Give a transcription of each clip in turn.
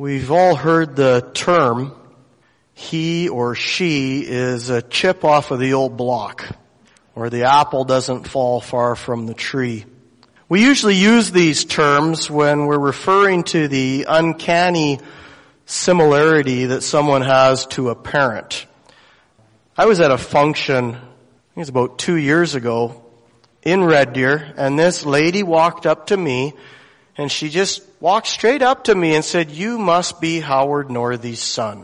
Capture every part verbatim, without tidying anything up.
We've all heard the term, he or she is a chip off of the old block, or the apple doesn't fall far from the tree. We usually use these terms when we're referring to the uncanny similarity that someone has to a parent. I was at a function, I think it was about two years ago, in Red Deer, and this lady walked up to me, and she just walked straight up to me and said, "You must be Howard Northy's son."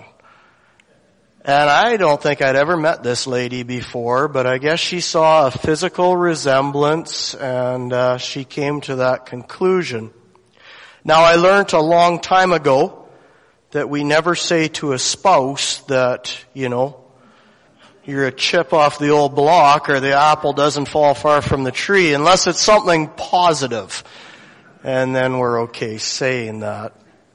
And I don't think I'd ever met this lady before, but I guess she saw a physical resemblance, and uh, she came to that conclusion. Now, I learned a long time ago that we never say to a spouse that, you know, you're a chip off the old block or the apple doesn't fall far from the tree, unless it's something positive. And then we're okay saying that.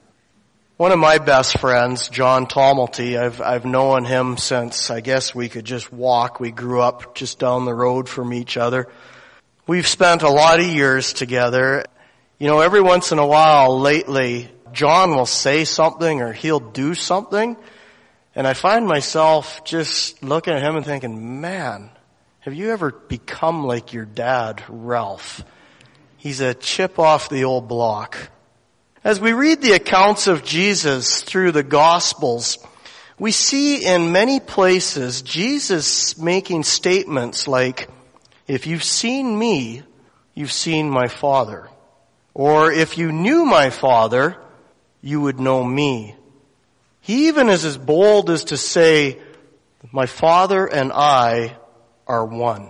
One of my best friends, John Tommelty, I've, I've known him since I guess we could just walk. We grew up just down the road from each other. We've spent a lot of years together. You know, every once in a while lately, John will say something or he'll do something, and I find myself just looking at him and thinking, man, have you ever become like your dad, Ralph? He's a chip off the old block. As we read the accounts of Jesus through the Gospels, we see in many places Jesus making statements like, if you've seen me, you've seen my Father. Or if you knew my Father, you would know me. He even is as bold as to say, my Father and I are one.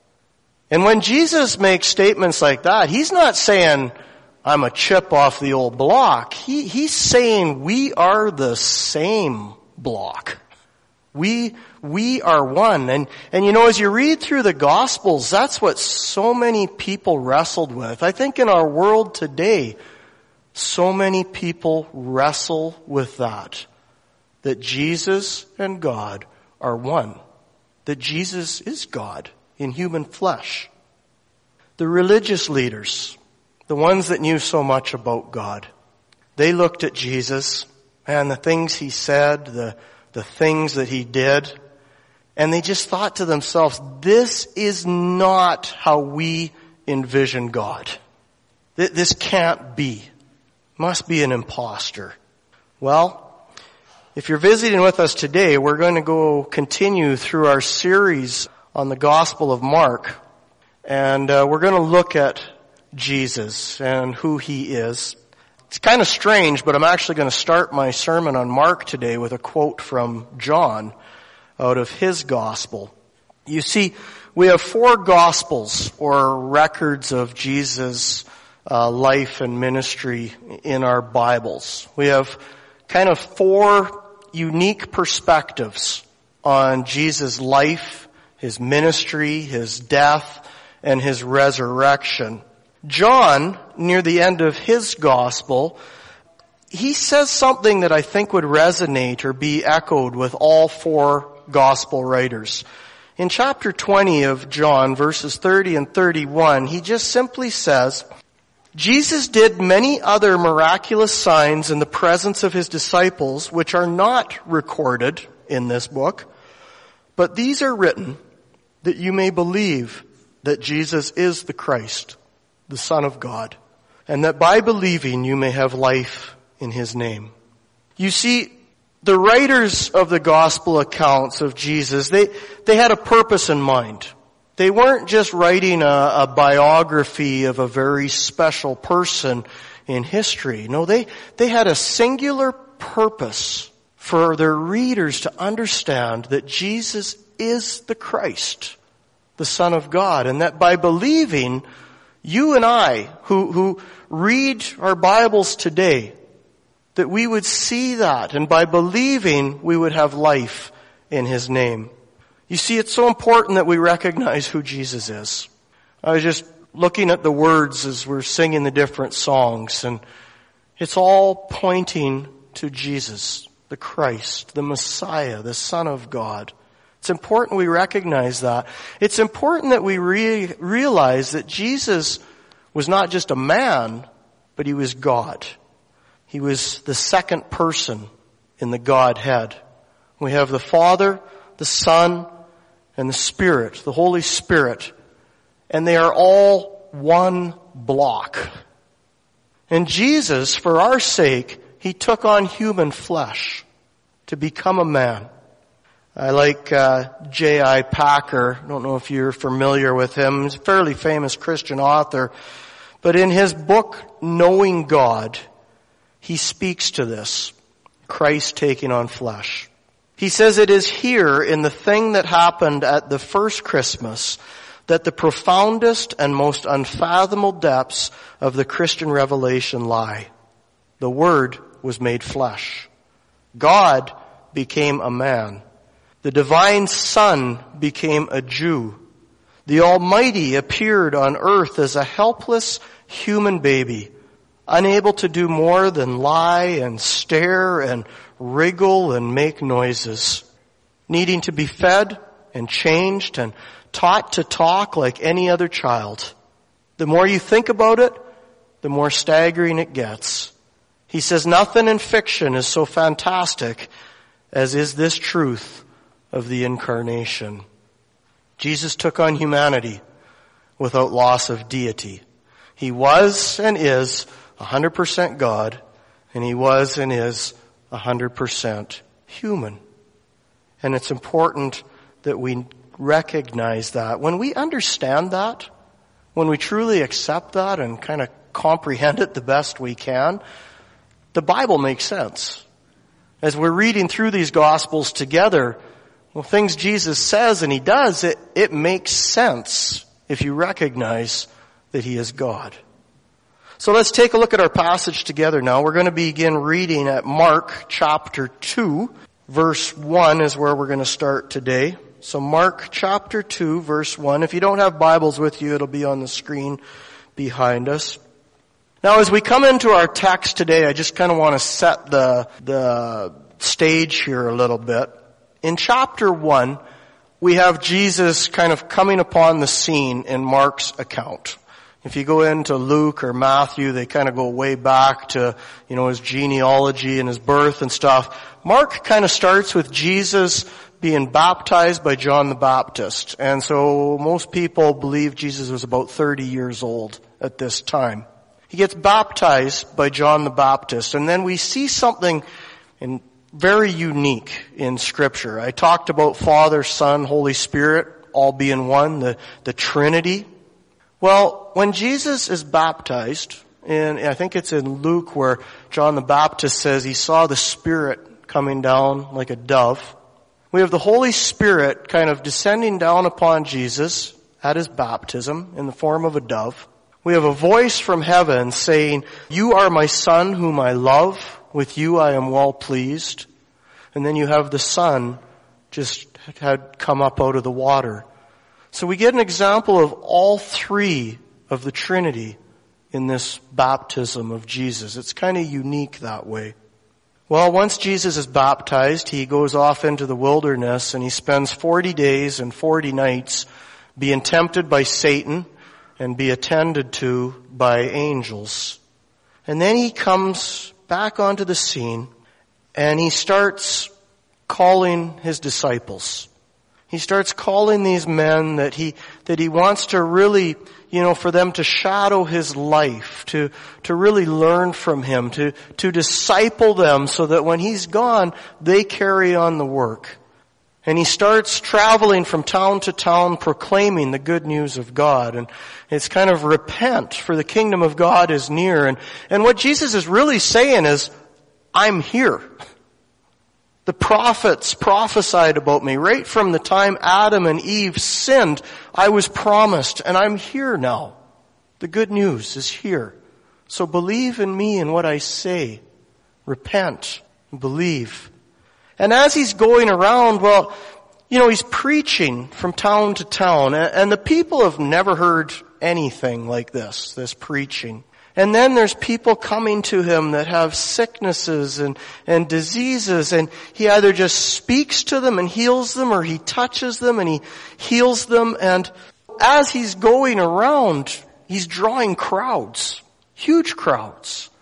And when Jesus makes statements like that, he's not saying, I'm a chip off the old block. He, he's saying we are the same block. We, we are one. And, and you know, as you read through the Gospels, that's what so many people wrestled with. I think in our world today, so many people wrestle with that. That Jesus and God are one. That Jesus is God in human flesh. The religious leaders, the ones that knew so much about God, they looked at Jesus and the things he said, the, the things that he did, and they just thought to themselves, this is not how we envision God. This can't be. Must be an imposter. Well, if you're visiting with us today, we're going to go continue through our series on the Gospel of Mark. And uh, we're going to look at Jesus and who he is. It's kind of strange, but I'm actually going to start my sermon on Mark today with a quote from John out of his Gospel. You see, we have four Gospels or records of Jesus' uh, life and ministry in our Bibles. We have kind of four unique perspectives on Jesus' life, his ministry, his death, and his resurrection. John, near the end of his gospel, he says something that I think would resonate or be echoed with all four gospel writers. In chapter twenty of John, verses thirty and thirty-one, he just simply says, Jesus did many other miraculous signs in the presence of his disciples, which are not recorded in this book, but these are written that you may believe that Jesus is the Christ, the Son of God, and that by believing you may have life in his name. You see, the writers of the gospel accounts of Jesus, they, they had a purpose in mind. They weren't just writing a, a biography of a very special person in history. No, they, they had a singular purpose for their readers to understand that Jesus is the Christ, the Son of God, and that by believing, you and I, who, who read our Bibles today, that we would see that, and by believing, we would have life in his name. You see, it's so important that we recognize who Jesus is. I was just looking at the words as we're singing the different songs, and it's all pointing to Jesus, the Christ, the Messiah, the Son of God. It's important we recognize that. It's important that we re- realize that Jesus was not just a man, but he was God. He was the second person in the Godhead. We have the Father, the Son, and the Spirit, the Holy Spirit. And they are all one block. And Jesus, for our sake, He took on human flesh to become a man. I like uh, J I Packer. I don't know if you're familiar with him. He's a fairly famous Christian author. But in his book, Knowing God, he speaks to this. Christ taking on flesh. He says it is here in the thing that happened at the first Christmas that the profoundest and most unfathomable depths of the Christian revelation lie. The Word was made flesh. God became a man. The divine Son became a Jew. The Almighty appeared on earth as a helpless human baby, unable to do more than lie and stare and wriggle and make noises, needing to be fed and changed and taught to talk like any other child. The more you think about it, the more staggering it gets. He says nothing in fiction is so fantastic as is this truth of the incarnation. Jesus took on humanity without loss of deity. He was and is one hundred percent God, and He was and is one hundred percent human. And it's important that we recognize that. When we understand that, when we truly accept that and kind of comprehend it the best we can, the Bible makes sense. As we're reading through these Gospels together, well, things Jesus says and He does, it, it makes sense if you recognize that He is God. So let's take a look at our passage together now. We're going to begin reading at Mark chapter two, verse one is where we're going to start today. So Mark chapter two, verse one. If you don't have Bibles with you, it'll be on the screen behind us. Now as we come into our text today, I just kind of want to set the, the stage here a little bit. In chapter one, we have Jesus kind of coming upon the scene in Mark's account. If you go into Luke or Matthew, they kind of go way back to, you know, his genealogy and his birth and stuff. Mark kind of starts with Jesus being baptized by John the Baptist. And so most people believe Jesus was about thirty years old at this time. He gets baptized by John the Baptist, and then we see something in very unique in Scripture. I talked about Father, Son, Holy Spirit, all being one, the, the Trinity. Well, when Jesus is baptized, and I think it's in Luke where John the Baptist says he saw the Spirit coming down like a dove. We have the Holy Spirit kind of descending down upon Jesus at His baptism in the form of a dove. We have a voice from heaven saying, "You are my Son whom I love. With you I am well pleased." And then you have the Son just had come up out of the water. So we get an example of all three of the Trinity in this baptism of Jesus. It's kind of unique that way. Well, once Jesus is baptized, He goes off into the wilderness and He spends forty days and forty nights being tempted by Satan and be attended to by angels. And then He comes back onto the scene and He starts calling His disciples. He starts calling these men that he, that he wants to really, you know, for them to shadow His life, to, to really learn from Him, to, to disciple them so that when He's gone, they carry on the work. And He starts traveling from town to town proclaiming the good news of God. And it's kind of repent, for the kingdom of God is near. And, and what Jesus is really saying is, I'm here. The prophets prophesied about me. Right from the time Adam and Eve sinned, I was promised, and I'm here now. The good news is here. So believe in me and what I say. Repent and believe. And as He's going around, well, you know, He's preaching from town to town, and the people have never heard anything like this, this preaching. And then there's people coming to Him that have sicknesses and, and diseases, and He either just speaks to them and heals them, or He touches them and He heals them. And as He's going around, He's drawing crowds, huge crowds.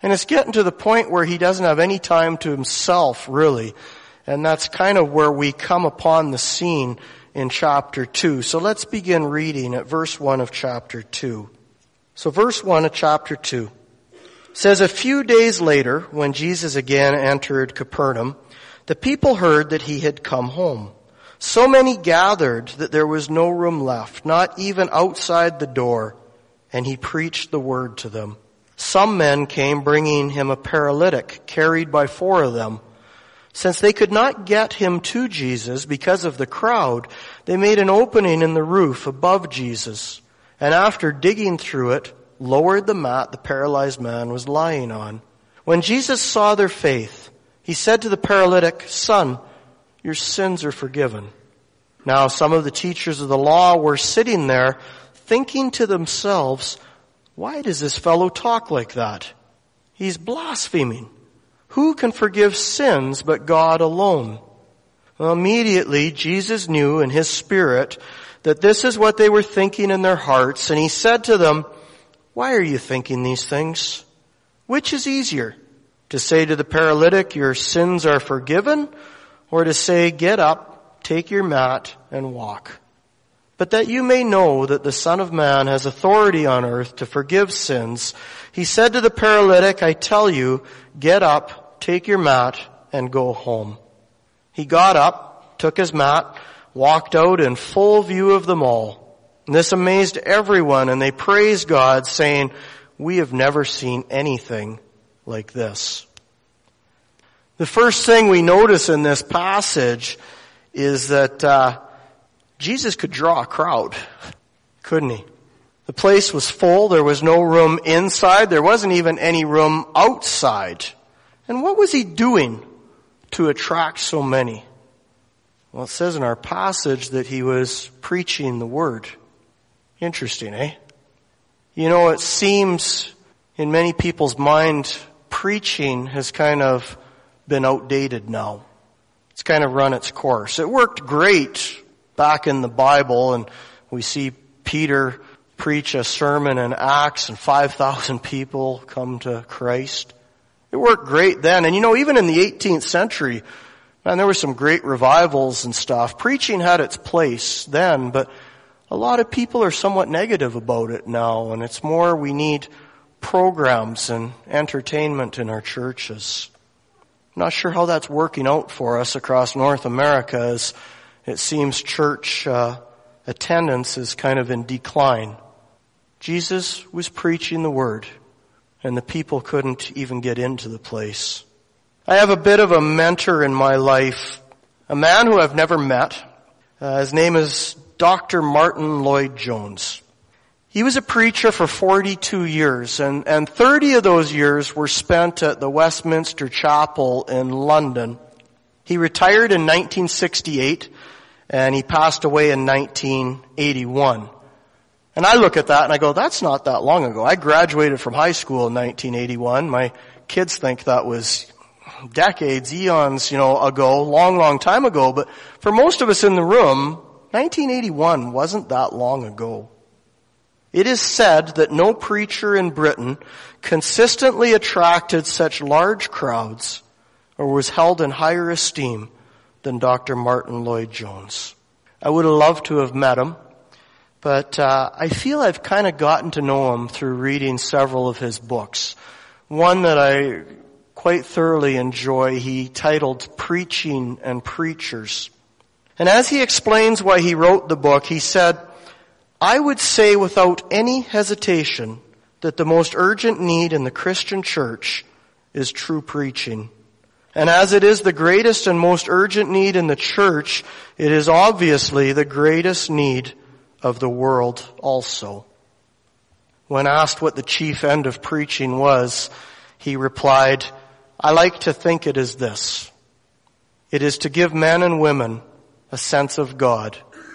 And it's getting to the point where he doesn't have any time to himself, really. And that's kind of where we come upon the scene in chapter two. So let's begin reading at verse one of chapter two. So verse one of chapter two says, a few days later, when Jesus again entered Capernaum, the people heard that he had come home. So many gathered that there was no room left, not even outside the door, and he preached the word to them. Some men came bringing him a paralytic, carried by four of them. Since they could not get him to Jesus because of the crowd, they made an opening in the roof above Jesus, and after digging through it, lowered the mat the paralyzed man was lying on. When Jesus saw their faith, he said to the paralytic, "Son, your sins are forgiven." Now some of the teachers of the law were sitting there, thinking to themselves, "Why does this fellow talk like that? He's blaspheming. Who can forgive sins but God alone?" Well, immediately Jesus knew in his spirit that this is what they were thinking in their hearts, and he said to them, "Why are you thinking these things? Which is easier, to say to the paralytic, 'Your sins are forgiven,' or to say, 'Get up, take your mat, and walk'? But that you may know that the Son of Man has authority on earth to forgive sins, he said to the paralytic, 'I tell you, get up, take your mat, and go home.' He got up, took his mat, walked out in full view of them all. And this amazed everyone, and they praised God, saying, 'We have never seen anything like this.'" The first thing we notice in this passage is that uh, Jesus could draw a crowd, couldn't he? The place was full. There was no room inside. There wasn't even any room outside. And what was he doing to attract so many? Well, it says in our passage that he was preaching the word. Interesting, eh? You know, it seems in many people's mind, preaching has kind of been outdated now. It's kind of run its course. It worked great back in the Bible, and we see Peter preach a sermon in Acts and five thousand people come to Christ. It worked great then. And you know, even in the eighteenth century, man, there were some great revivals and stuff. Preaching had its place then, but a lot of people are somewhat negative about it now, and it's more we need programs and entertainment in our churches. I'm not sure how that's working out for us across North America, as it seems church uh, attendance is kind of in decline. Jesus was preaching the word, and the people couldn't even get into the place. I have a bit of a mentor in my life, a man who I've never met. Uh, his name is Doctor Martin Lloyd-Jones. He was a preacher for forty-two years, and, and thirty of those years were spent at the Westminster Chapel in London. He retired in nineteen sixty-eight, and he passed away in nineteen eighty-one. And I look at that and I go, that's not that long ago. I graduated from high school in nineteen eighty-one. My kids think that was decades, eons, you know, ago, long, long time ago. But for most of us in the room, nineteen eighty-one wasn't that long ago. It is said that no preacher in Britain consistently attracted such large crowds or was held in higher esteem than Doctor Martin Lloyd-Jones. I would have loved to have met him, but uh, I feel I've kind of gotten to know him through reading several of his books. One that I quite thoroughly enjoy, he titled Preaching and Preachers. And as he explains why he wrote the book, he said, "I would say without any hesitation that the most urgent need in the Christian church is true preaching. And as it is the greatest and most urgent need in the church, it is obviously the greatest need of the world also." When asked what the chief end of preaching was, he replied, "I like to think it is this. It is to give men and women a sense of God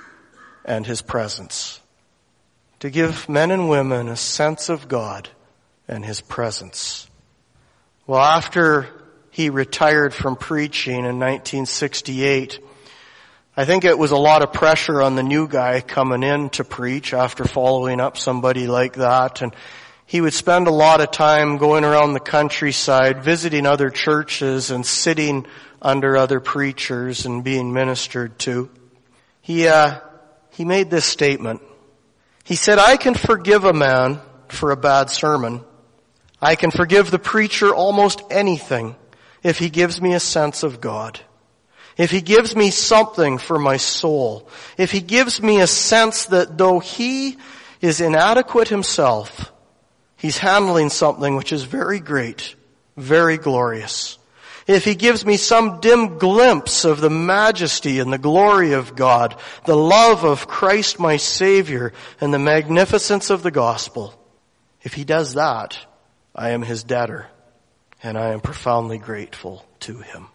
and His presence." To give men and women a sense of God and His presence. Well, after he retired from preaching in nineteen sixty-eight, I think it was a lot of pressure on the new guy coming in to preach after following up somebody like that. And he would spend a lot of time going around the countryside, visiting other churches and sitting under other preachers and being ministered to. He, uh, he made this statement. He said, I can forgive a man for a bad sermon. I can forgive the preacher almost anything if he gives me a sense of God. If he gives me something for my soul. If he gives me a sense that though he is inadequate himself, he's handling something which is very great, very glorious. If he gives me some dim glimpse of the majesty and the glory of God, the love of Christ my Savior, and the magnificence of the gospel, if he does that, I am his debtor, and I am profoundly grateful to him.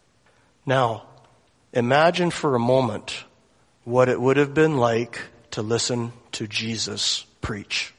Now, imagine for a moment what it would have been like to listen to Jesus preach.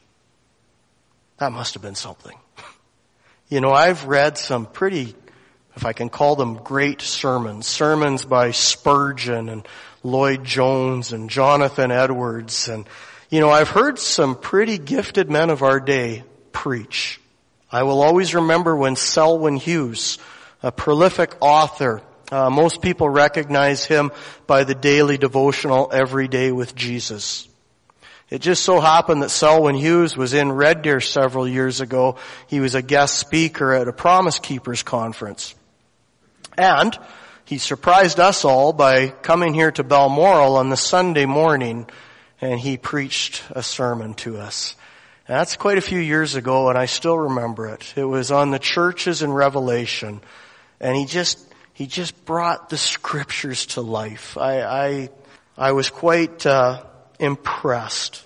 That must have been something. You know, I've read some pretty, if I can call them great sermons, sermons by Spurgeon and Lloyd Jones and Jonathan Edwards. And, you know, I've heard some pretty gifted men of our day preach. I will always remember when Selwyn Hughes, a prolific author, uh, most people recognize him by the daily devotional Every Day with Jesus. It just so happened that Selwyn Hughes was in Red Deer several years ago. He was a guest speaker at a Promise Keepers conference. And he surprised us all by coming here to Balmoral on the Sunday morning, and he preached a sermon to us. And that's quite a few years ago, and I still remember it. It was on the churches in Revelation, and he just he just brought the scriptures to life. I I, I was quite uh, impressed.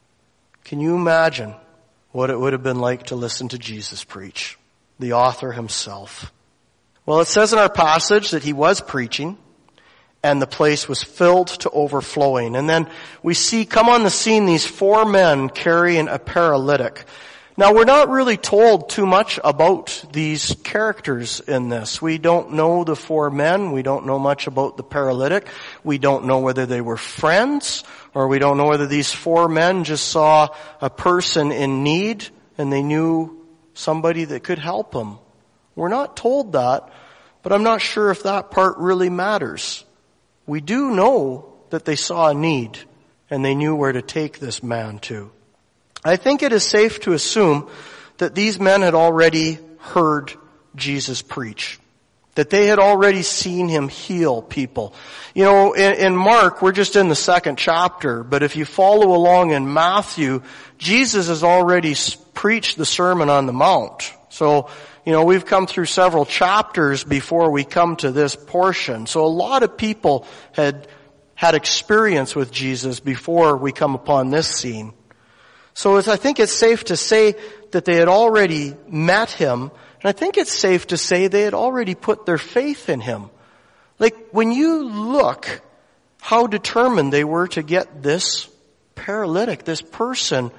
Can you imagine what it would have been like to listen to Jesus preach, the author himself? Well, it says in our passage that he was preaching, and the place was filled to overflowing. And then we see come on the scene these four men carrying a paralytic. Now, we're not really told too much about these characters in this. We don't know the four men. We don't know much about the paralytic. We don't know whether they were friends, or we don't know whether these four men just saw a person in need and they knew somebody that could help him. We're not told that, but I'm not sure if that part really matters. We do know that they saw a need and they knew where to take this man to. I think it is safe to assume that these men had already heard Jesus preach, that they had already seen him heal people. You know, in, in Mark, we're just in the second chapter, but if you follow along in Matthew, Jesus has already preached the Sermon on the Mount. So, you know, we've come through several chapters before we come to this portion. So a lot of people had had experience with Jesus before we come upon this scene. So it's, I think it's safe to say that they had already met him, and I think it's safe to say they had already put their faith in him. Like, when you look how determined they were to get this paralytic, this person,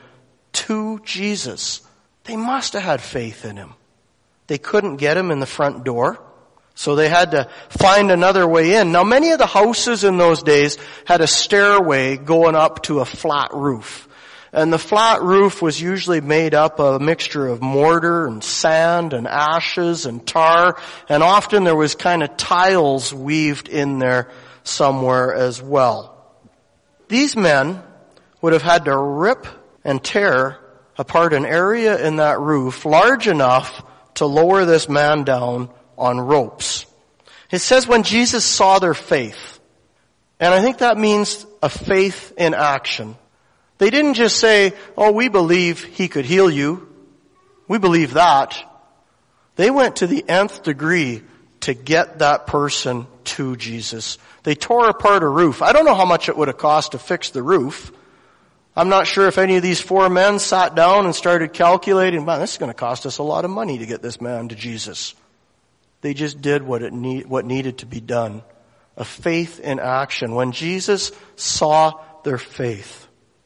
to Jesus, they must have had faith in him. They couldn't get him in the front door, so they had to find another way in. Now, many of the houses in those days had a stairway going up to a flat roof. And the flat roof was usually made up of a mixture of mortar and sand and ashes and tar, and often there was kind of tiles weaved in there somewhere as well. These men would have had to rip and tear apart an area in that roof large enough to lower this man down on ropes. It says when Jesus saw their faith, and I think that means a faith in action. They didn't just say, oh, we believe he could heal you. We believe that. They went to the nth degree to get that person to Jesus. They tore apart a roof. I don't know how much it would have cost to fix the roof. I'm not sure if any of these four men sat down and started calculating, man, this is going to cost us a lot of money to get this man to Jesus. They just did what it need, what needed to be done. A faith in action. When Jesus saw their faith.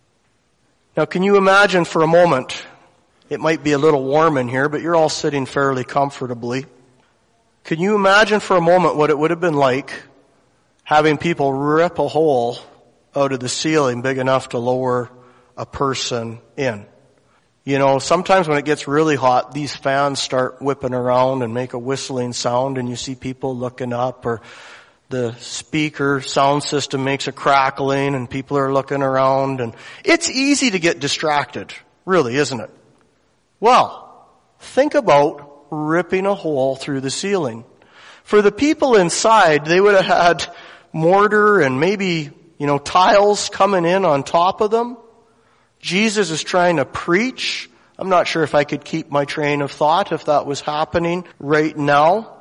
Now, can you imagine for a moment, it might be a little warm in here, but you're all sitting fairly comfortably. Can you imagine for a moment what it would have been like having people rip a hole out of the ceiling big enough to lower a person in? You know, sometimes when it gets really hot, these fans start whipping around and make a whistling sound, and you see people looking up, or the speaker sound system makes a crackling and people are looking around, and it's easy to get distracted, really, isn't it? Well, think about ripping a hole through the ceiling. For the people inside, they would have had mortar and maybe, you know, tiles coming in on top of them. Jesus is trying to preach. I'm not sure if I could keep my train of thought if that was happening right now.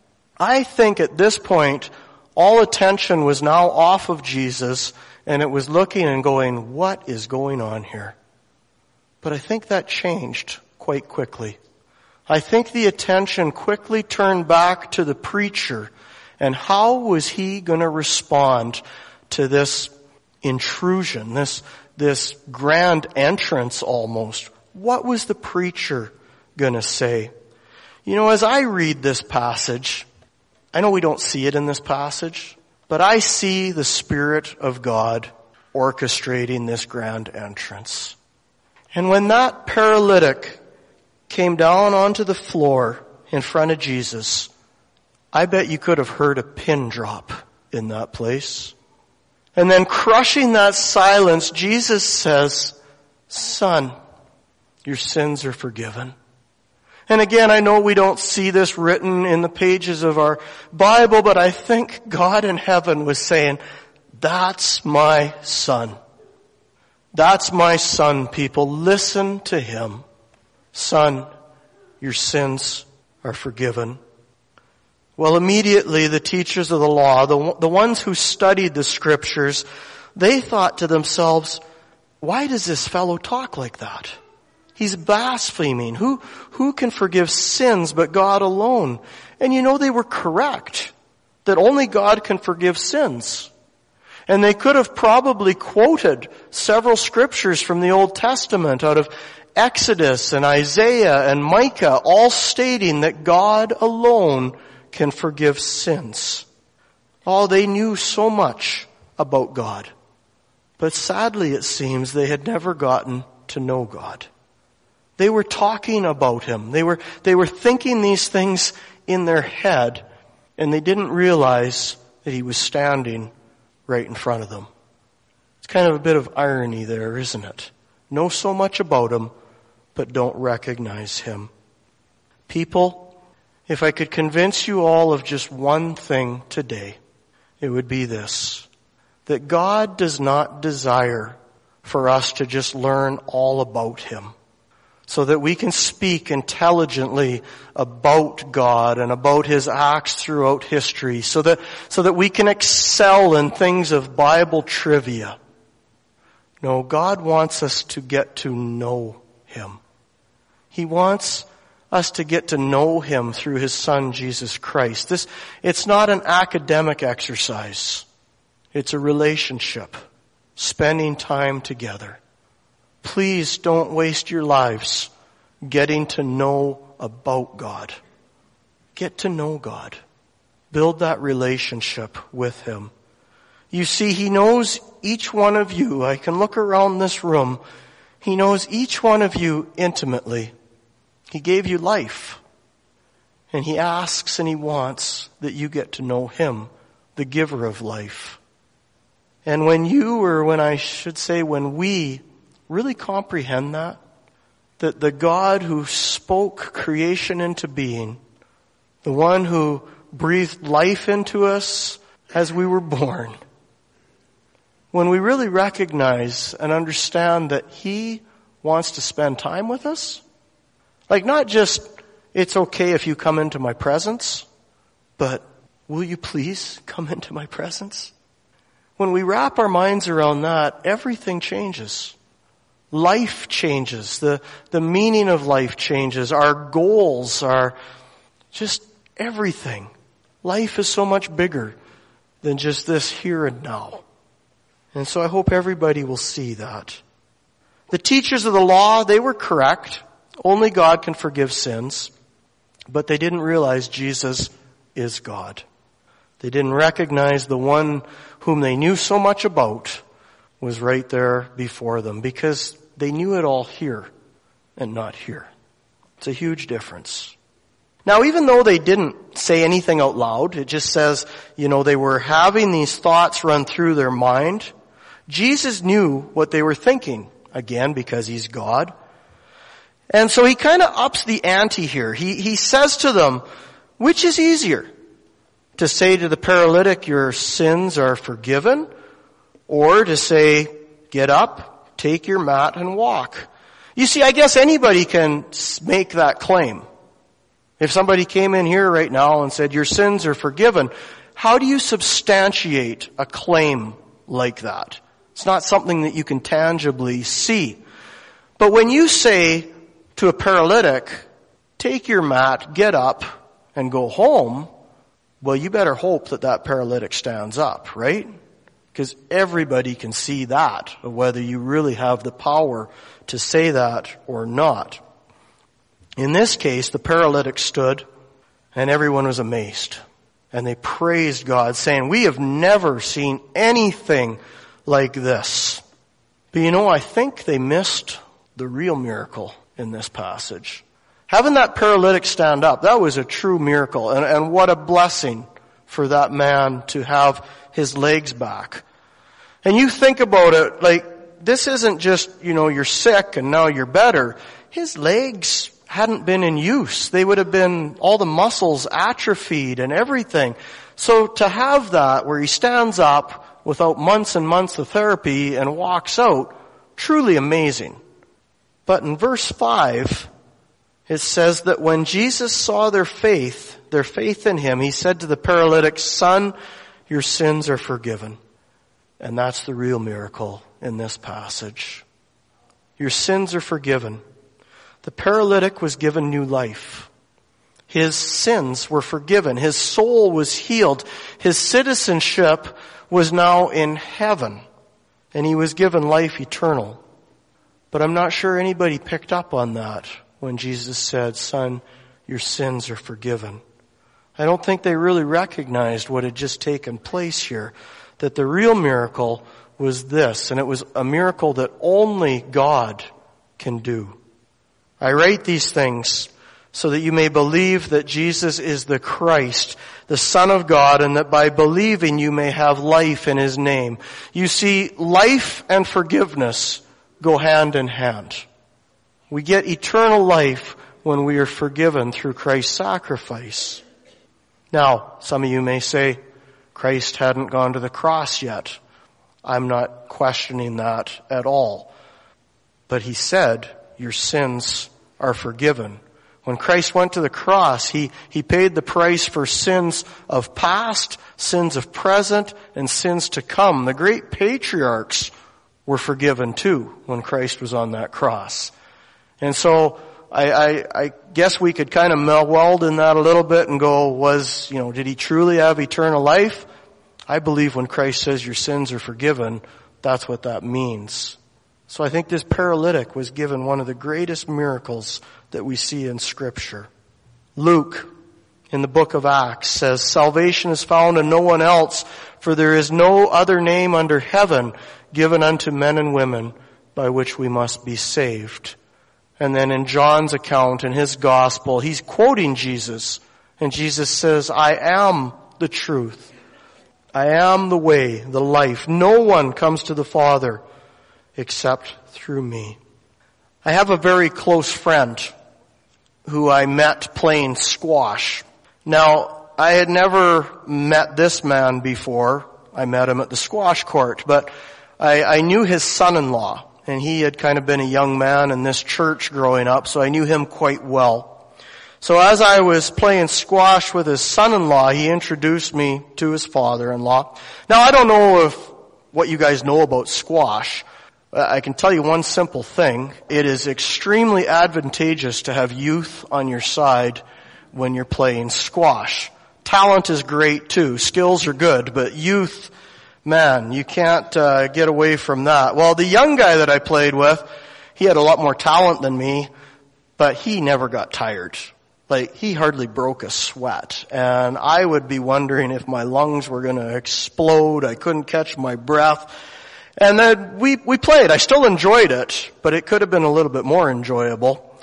I think at this point, all attention was now off of Jesus, and it was looking and going, what is going on here? But I think that changed quite quickly. I think the attention quickly turned back to the preacher, and how was he going to respond to this intrusion, this, this grand entrance almost? What was the preacher going to say? You know, as I read this passage, I know we don't see it in this passage, but I see the Spirit of God orchestrating this grand entrance. And when that paralytic came down onto the floor in front of Jesus, I bet you could have heard a pin drop in that place. And then crushing that silence, Jesus says, "Son, your sins are forgiven." And again, I know we don't see this written in the pages of our Bible, but I think God in heaven was saying, that's my son. That's my son, people. Listen to him. Son, your sins are forgiven. Well, immediately the teachers of the law, the, the ones who studied the scriptures, they thought to themselves, why does this fellow talk like that? He's blaspheming. Who, who can forgive sins but God alone? And you know, they were correct, that only God can forgive sins. And they could have probably quoted several scriptures from the Old Testament out of Exodus and Isaiah and Micah, all stating that God alone can forgive sins. Oh, they knew so much about God. But sadly, it seems they had never gotten to know God. They were talking about him. They were, they were thinking these things in their head, and they didn't realize that he was standing right in front of them. It's kind of a bit of irony there, isn't it? Know so much about him, but don't recognize him. People, if I could convince you all of just one thing today, it would be this: that God does not desire for us to just learn all about him, so that we can speak intelligently about God and about his acts throughout history, so that, so that we can excel in things of Bible trivia. No, God wants us to get to know him. He wants us to get to know him through his Son, Jesus Christ. This, it's not an academic exercise. It's a relationship, spending time together. Please don't waste your lives getting to know about God. Get to know God. Build that relationship with him. You see, he knows each one of you. I can look around this room. He knows each one of you intimately. He gave you life. And he asks and he wants that you get to know him, the giver of life. And when you, or when I should say when we, really comprehend that, that the God who spoke creation into being, the one who breathed life into us as we were born, when we really recognize and understand that he wants to spend time with us, like not just, it's okay if you come into my presence, but will you please come into my presence? When we wrap our minds around that, everything changes. Life changes. The, the meaning of life changes. Our goals are just everything. Life is so much bigger than just this here and now. And so I hope everybody will see that. The teachers of the law, they were correct. Only God can forgive sins. But they didn't realize Jesus is God. They didn't recognize the one whom they knew so much about was right there before them, because they knew it all here. and not here. It's a huge difference. Now, even though they didn't say anything out loud, it just says, you know, they were having these thoughts run through their mind. Jesus knew what they were thinking, again, because he's God. And so he kind of ups the ante here. He, he says to them, which is easier? To say to the paralytic, your sins are forgiven, or to say, get up, take your mat and walk. You see, I guess anybody can make that claim. If somebody came in here right now and said, your sins are forgiven, how do you substantiate a claim like that? It's not something that you can tangibly see. But when you say to a paralytic, take your mat, get up, and go home, well, you better hope that that paralytic stands up, right? Because everybody can see that, of whether you really have the power to say that or not. In this case, the paralytic stood, and everyone was amazed. And they praised God, saying, we have never seen anything like this. But you know, I think they missed the real miracle in this passage. Having that paralytic stand up, that was a true miracle. And, and what a blessing for that man to have his legs back. And you think about it, like, this isn't just, you know, you're sick and now you're better. His legs hadn't been in use. They would have been, all the muscles atrophied and everything. So to have that where he stands up without months and months of therapy and walks out, truly amazing. But in verse five, it says that when Jesus saw their faith, their faith in him, he said to the paralytic, son, your sins are forgiven. And that's the real miracle in this passage. Your sins are forgiven. The paralytic was given new life. His sins were forgiven. His soul was healed. His citizenship was now in heaven. And he was given life eternal. But I'm not sure anybody picked up on that when Jesus said, son, your sins are forgiven. I don't think they really recognized what had just taken place here. That the real miracle was this, and it was a miracle that only God can do. I write these things so that you may believe that Jesus is the Christ, the Son of God, and that by believing you may have life in his name. You see, life and forgiveness go hand in hand. We get eternal life when we are forgiven through Christ's sacrifice. Now, some of you may say, Christ hadn't gone to the cross yet. I'm not questioning that at all. But he said, your sins are forgiven. When Christ went to the cross, he, he paid the price for sins of past, sins of present, and sins to come. The great patriarchs were forgiven too when Christ was on that cross. And so I, I, I guess we could kind of meld in that a little bit and go, was, you know, did he truly have eternal life? I believe when Christ says your sins are forgiven, that's what that means. So I think this paralytic was given one of the greatest miracles that we see in Scripture. Luke, in the book of Acts, says, salvation is found in no one else, for there is no other name under heaven given unto men and women by which we must be saved. And then in John's account, in his gospel, he's quoting Jesus. And Jesus says, I am the truth. I am the way, the life. No one comes to the Father except through me. I have a very close friend who I met playing squash. Now, I had never met this man before. I met him at the squash court, but I, I knew his son-in-law, and he had kind of been a young man in this church growing up, so I knew him quite well. So as I was playing squash with his son-in-law, he introduced me to his father-in-law. Now, I don't know if what you guys know about squash. I can tell you one simple thing. It is extremely advantageous to have youth on your side when you're playing squash. Talent is great too. Skills are good, but youth, man, you can't uh, get away from that. Well, the young guy that I played with, he had a lot more talent than me, but he never got tired. Like, he hardly broke a sweat. And I would be wondering if my lungs were going to explode. I couldn't catch my breath. And then we, we played. I still enjoyed it, but it could have been a little bit more enjoyable.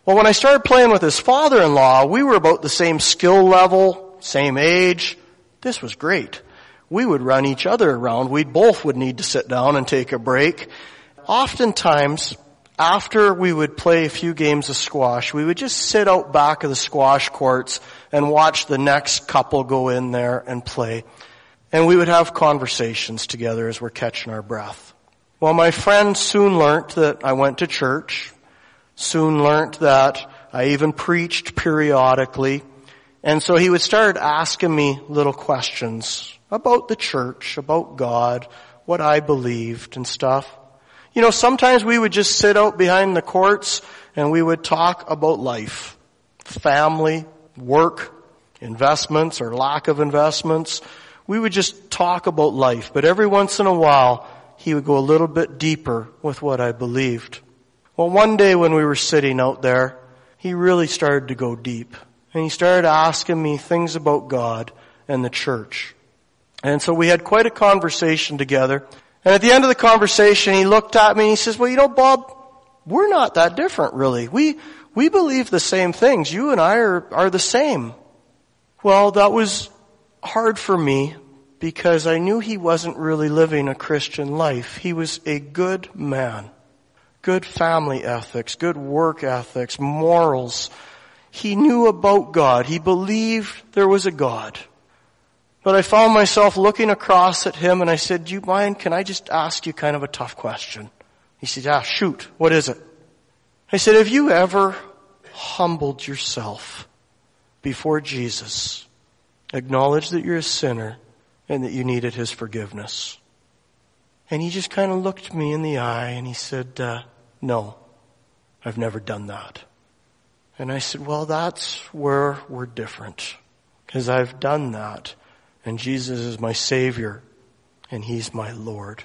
Well, when I started playing with his father-in-law, we were about the same skill level, same age. This was great. We would run each other around. We both would need to sit down and take a break. Oftentimes, after we would play a few games of squash, we would just sit out back of the squash courts and watch the next couple go in there and play. And we would have conversations together as we're catching our breath. Well, my friend soon learned that I went to church, soon learned that I even preached periodically. And so he would start asking me little questions about the church, about God, what I believed and stuff. You know, sometimes we would just sit out behind the courts and we would talk about life, family, work, investments or lack of investments. We would just talk about life. But every once in a while, he would go a little bit deeper with what I believed. Well, one day when we were sitting out there, he really started to go deep. And he started asking me things about God and the church. And so we had quite a conversation together. And at the end of the conversation, he looked at me and he says, well, you know, Bob, we're not that different, really. We, we believe the same things. You and I are, are the same. Well, that was hard for me because I knew he wasn't really living a Christian life. He was a good man. Good family ethics, good work ethics, morals. He knew about God. He believed there was a God. But I found myself looking across at him and I said, do you mind, can I just ask you kind of a tough question? He said, yeah, shoot, what is it? I said, have you ever humbled yourself before Jesus, acknowledged that you're a sinner and that you needed his forgiveness? And he just kind of looked me in the eye and he said, uh, no, I've never done that. And I said, well, that's where we're different, because I've done that. And Jesus is my Savior, and he's my Lord.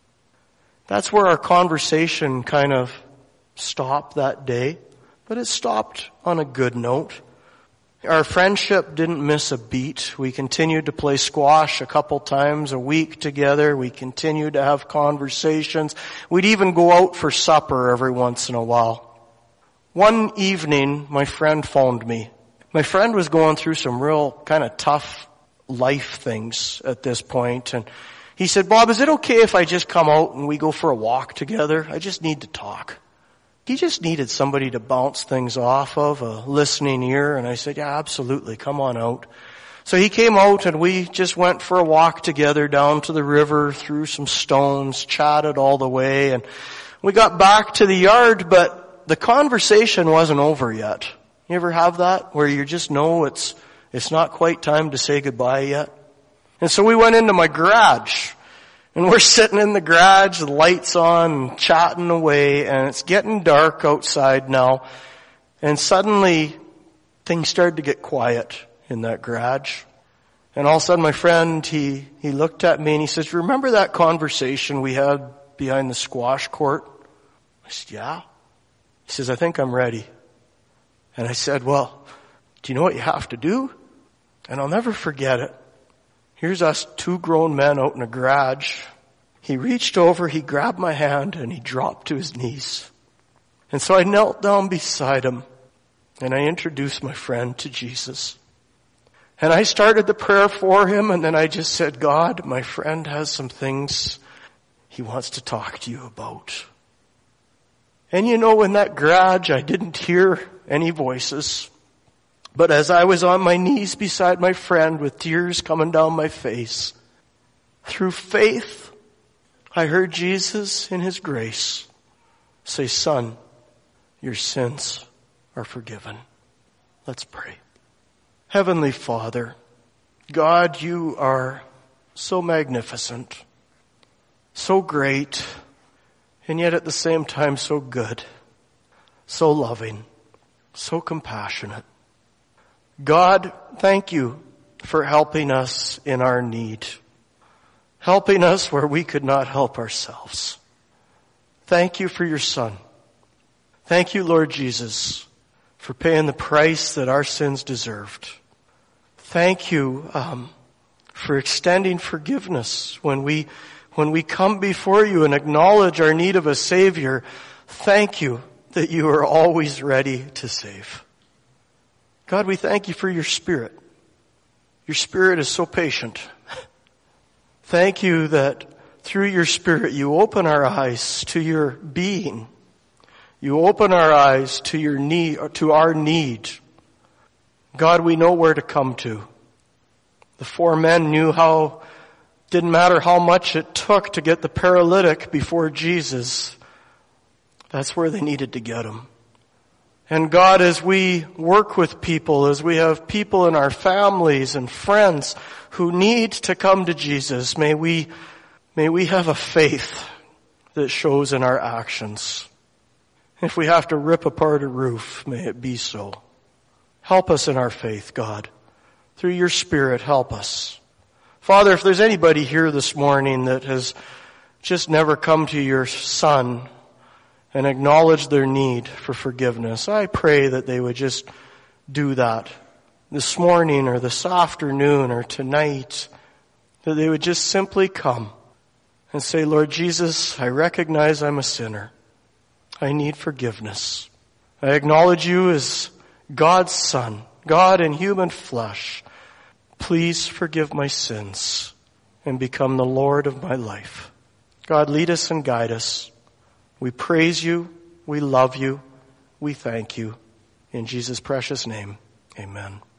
That's where our conversation kind of stopped that day, but it stopped on a good note. Our friendship didn't miss a beat. We continued to play squash a couple times a week together. We continued to have conversations. We'd even go out for supper every once in a while. One evening, my friend phoned me. My friend was going through some real kind of tough life things at this point, and he said, Bob, is it okay if I just come out and we go for a walk together? I just need to talk. He just needed somebody to bounce things off of, a listening ear, and I said, yeah, absolutely, come on out. So he came out and we just went for a walk together down to the river, through some stones, chatted all the way, and we got back to the yard, but the conversation wasn't over yet. You ever have that, where you just know it's It's not quite time to say goodbye yet? And so we went into my garage. And we're sitting in the garage, the lights on, chatting away, and it's getting dark outside now. And suddenly, things started to get quiet in that garage. And all of a sudden my friend, he, he looked at me and he says, remember that conversation we had behind the squash court? I said, yeah. He says, I think I'm ready. And I said, well, do you know what you have to do? And I'll never forget it. Here's us two grown men out in a garage. He reached over, he grabbed my hand, and he dropped to his knees. And so I knelt down beside him, and I introduced my friend to Jesus. And I started the prayer for him, and then I just said, God, my friend has some things he wants to talk to you about. And you know, in that garage, I didn't hear any voices. But as I was on my knees beside my friend with tears coming down my face, through faith, I heard Jesus in his grace say, son, your sins are forgiven. Let's pray. Heavenly Father, God, you are so magnificent, so great, and yet at the same time so good, so loving, so compassionate. God, thank you for helping us in our need, helping us where we could not help ourselves. Thank you for your Son. Thank you, Lord Jesus, for paying the price that our sins deserved. Thank you um, for extending forgiveness when we when we come before you and acknowledge our need of a Savior. Thank you that you are always ready to save. God, we thank you for your Spirit. Your Spirit is so patient. Thank you that through your Spirit you open our eyes to your being. You open our eyes to your need, to our need. God, we know where to come to. The four men knew how, didn't matter how much it took to get the paralytic before Jesus. That's where they needed to get him. And God, as we work with people, as we have people in our families and friends who need to come to Jesus, may we, may we have a faith that shows in our actions. If we have to rip apart a roof, may it be so. Help us in our faith, God. Through your Spirit, help us. Father, if there's anybody here this morning that has just never come to your Son and acknowledged their need for forgiveness, I pray that they would just do that this morning or this afternoon or tonight, that they would just simply come and say, Lord Jesus, I recognize I'm a sinner. I need forgiveness. I acknowledge you as God's Son, God in human flesh. Please forgive my sins and become the Lord of my life. God, lead us and guide us. We praise you. We love you. We thank you. In Jesus' precious name, amen.